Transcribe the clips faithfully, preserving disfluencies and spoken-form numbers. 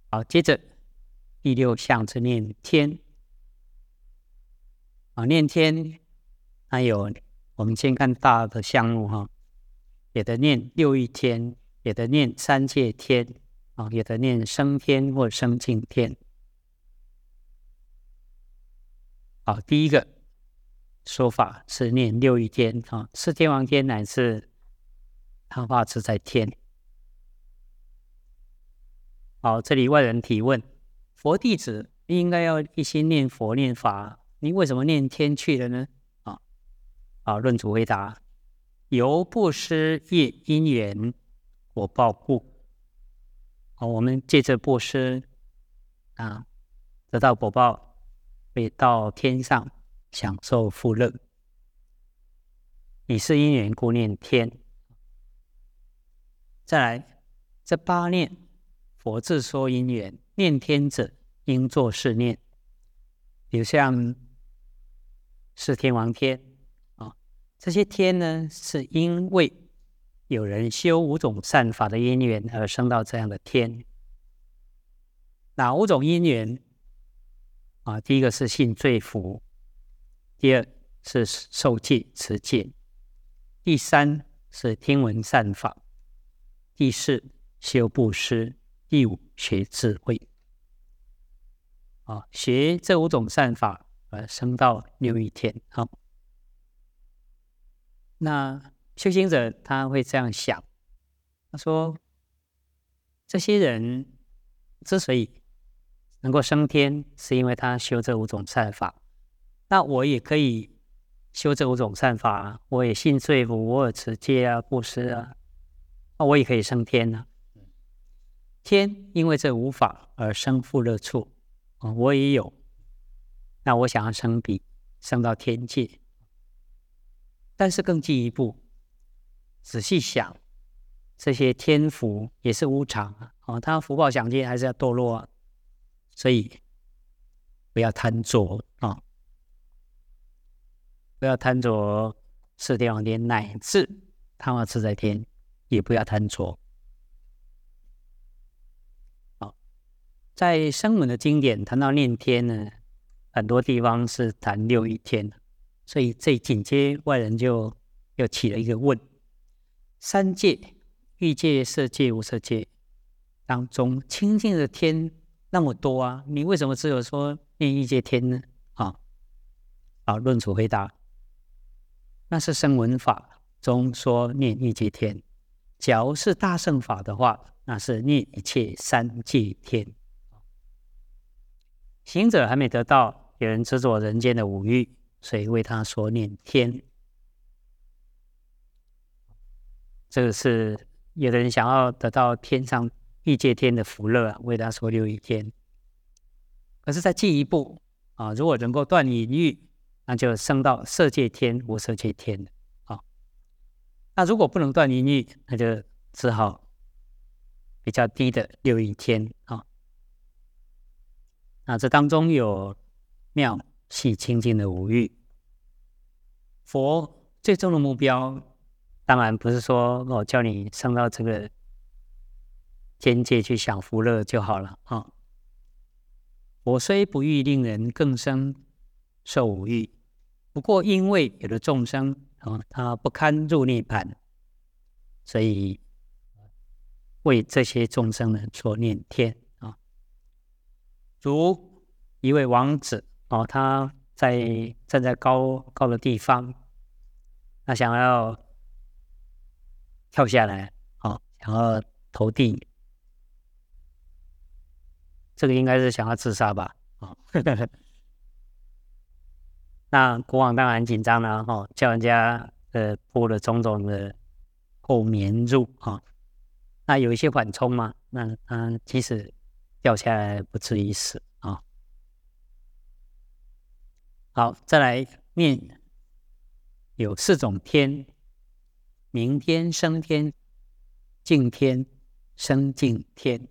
好，接着第六项是念天。啊，念天还有我们先看大的项目哈，有的念六欲天，有的念三界天，啊，有的念升天或升净天。好，第一个说法是念六欲天啊，是天王天乃至他化自在天。好，这里外人提问：佛弟子应该要一心念佛念法，你为什么念天去了呢？啊，啊，论主回答：由布施业因缘果报故。好，我们借着布施啊，得到果报，会到天上享受福乐。以是因缘故念天。再来，这八念佛自说因缘，念天者应作是念。比如像是天王天啊，这些天呢，是因为有人修五种善法的因缘而生到这样的天。哪五种因缘啊？第一个是信罪福，第二是受戒持戒，第三是听闻善法，第四修布施，第五学智慧。啊，学这五种善法而升到六欲天。好，那修行者他会这样想，他说这些人之所以能够升天，是因为他修这五种善法。那我也可以修这五种善法啊，我也信罪福，我也持戒啊、布施啊，那我也可以升天啊。天因为这五法而生富乐处，啊，我也有。那我想要升彼，升到天界。但是更进一步，仔细想，这些天福也是无常啊，哦，他福报享尽还是要堕落啊，所以不要贪着啊，不要贪着是天王天乃至他化自在天，也不要贪着。好，在声闻的经典谈到念天呢，很多地方是谈六欲天，所以这紧接外人就又起了一个问：三界欲界、色界、无色界当中清净的天那么多啊，你为什么只有说念欲界天呢？啊，好，论主回答：那是声闻法中说念欲界天，假如是大乘法的话，那是念一切三界天。行者还没得到，有人执着人间的五欲，所以为他说念天。这个是有的人想要得到天上欲界天的福乐，为他说六欲天。可是再进一步啊，如果能够断淫欲，那就升到色界天、无色界天了啊。那如果不能断淫欲，那就只好比较低的六欲天啊。那这当中有妙细清净的五欲。佛最终的目标当然不是说我、哦、叫你升到这个天界去享福乐就好了啊。我虽不欲令人更生受五欲，不过因为有的众生啊，他不堪入涅槃，所以为这些众生呢说念天啊。如一位王子哦，他在站在高高的地方，他想要跳下来，哦，想要投地，这个应该是想要自杀吧？哦，那国王当然很紧张了，哦，叫人家呃铺了种种的厚棉褥啊，哦，那有一些缓冲嘛，那他即使掉下来不至于死啊，哦。好，再来念有四种天：明天、升天、净天、生净天。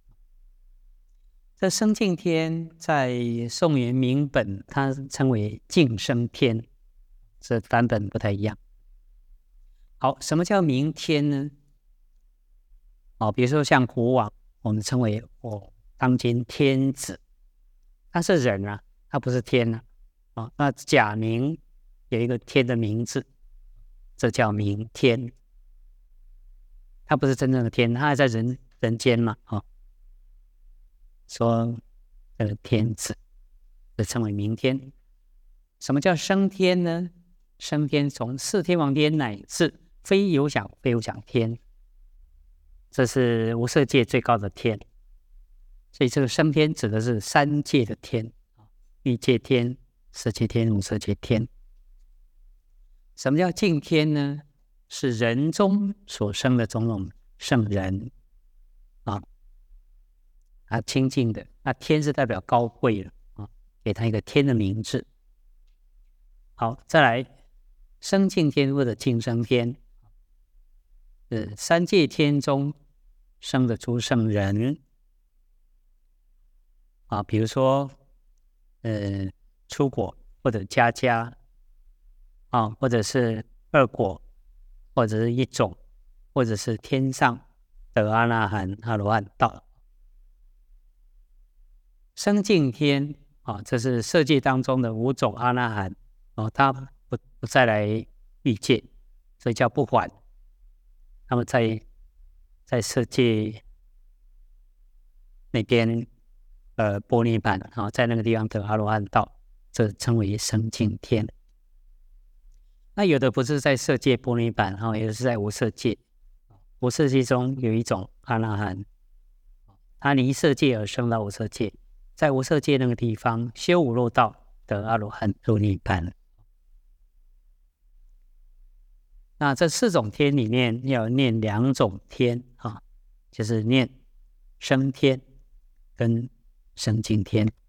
这生净天在宋元明本它称为净生天，这版本不太一样。好，什么叫明天呢？哦，比如说像国王，我们称为哦当今天子，他是人啊，他不是天啊。哦，那假名有一个天的名字，这叫明天。他不是真正的天，他还在人人间嘛。哦，说这个天子，这称为明天。什么叫升天呢？升天从四天王天乃至非有想非有想天，这是无色界最高的天。所以这个升天指的是三界的天，欲界天、色界天、无色界天。什么叫净天呢？是人中所生的种种圣人啊，啊清净的。那天是代表高贵了啊，给他一个天的名字。好，再来生净天或者净生天，是三界天中生的诸圣人啊，比如说呃初果或者家家啊，或者是二果，或者是一种，或者是天上的阿那含、阿罗汉道。生净天啊，这是色界当中的五种阿那含哦，他不不再来欲界，所以叫不还。那么在在色界那边呃波涅槃啊，在那个地方得阿罗汉道，这称为生净天。那有的不是在色界波涅槃啊，有的是在无色界。无色界中有一种阿那含，他离色界而生到无色界，在无色界那个地方修五六道得阿罗汉入涅槃。那这四种天里面要念两种天啊，就是念升天跟生净天。